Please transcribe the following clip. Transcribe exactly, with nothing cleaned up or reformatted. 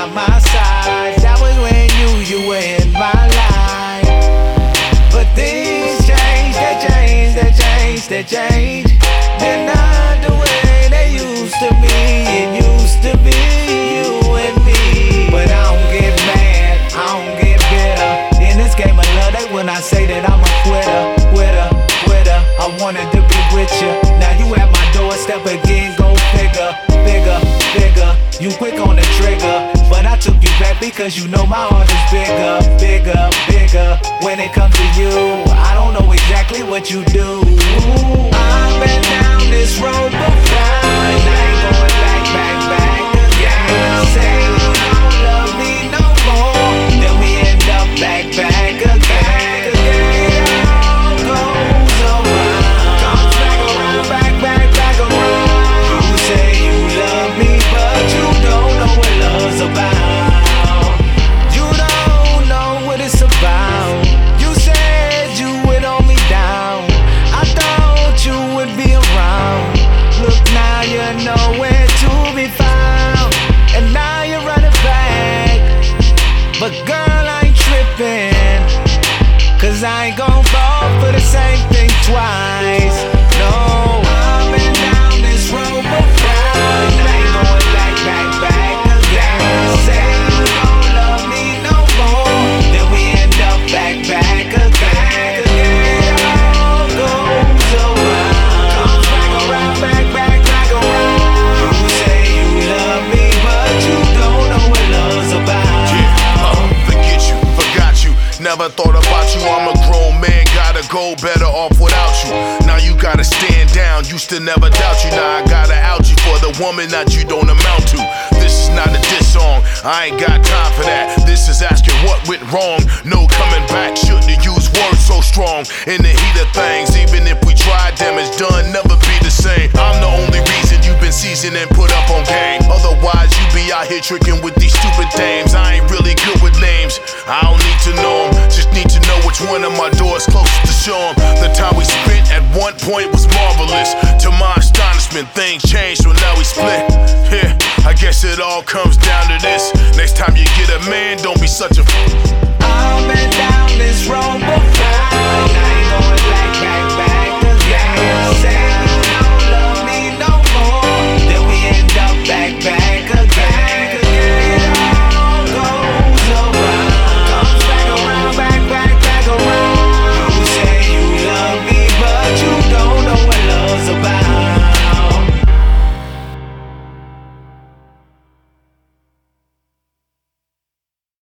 my side. That was when you, you were in my life. But things change, they change, they change, they change. They're not the way they used to be. It used to be you and me. But I don't get mad, I don't get bitter. In this game of love, they when I say that I'm a quitter, quitter, quitter. I wanted to be with you. Now you at my doorstep again, go figure, bigger, bigger. You quick on the trigger, but I took you back because you know my heart is bigger, bigger, bigger. When it comes to you, I don't know exactly what you do. I've been down this road before, and I ain't going back, back, back again. Say you don't love me no more, then we end up back, back again. It all goes around, comes back around, back, back, back around. You say you love me, but you don't know what love's about. You don't know what it's about. You said you would hold me down. I thought you would be around. Look now, you're nowhere to be found, and now you're running back. But girl, I ain't tripping, cause I ain't gon' fall for the same thing twice. No, I've been down this road before, and I ain't going back, back, back again. Say you don't love me no more, then we end up back, back again. It all goes around, comes back around, back, back, back around. You say you love me, but you don't know what love's about. Yeah, uh, forget you, forgot you. Never thought about you, I'm a grown man, gotta go, better off without you. Now you gotta stand down, used to never doubt you. Now I gotta out you for the woman that you don't amount to. This is not a diss song, I ain't got time for that. This is asking what went wrong, no coming back. Shouldn't have used words so strong in the heat of things. Even if we tried, damage done, never be the same. I'm the only reason you've been seasoned and put up on game. Otherwise you be out here tricking with these stupid dames. I ain't really good with names, I don't need to know them, just need to know which one of my doors closest to show them. The time we spent at one point was marvelous. To my astonishment, things changed, so now we split. Yeah, I guess it all comes down to this. Next time you get a man, don't be such a f. I've been down this road before, and I ain't going back, back, back.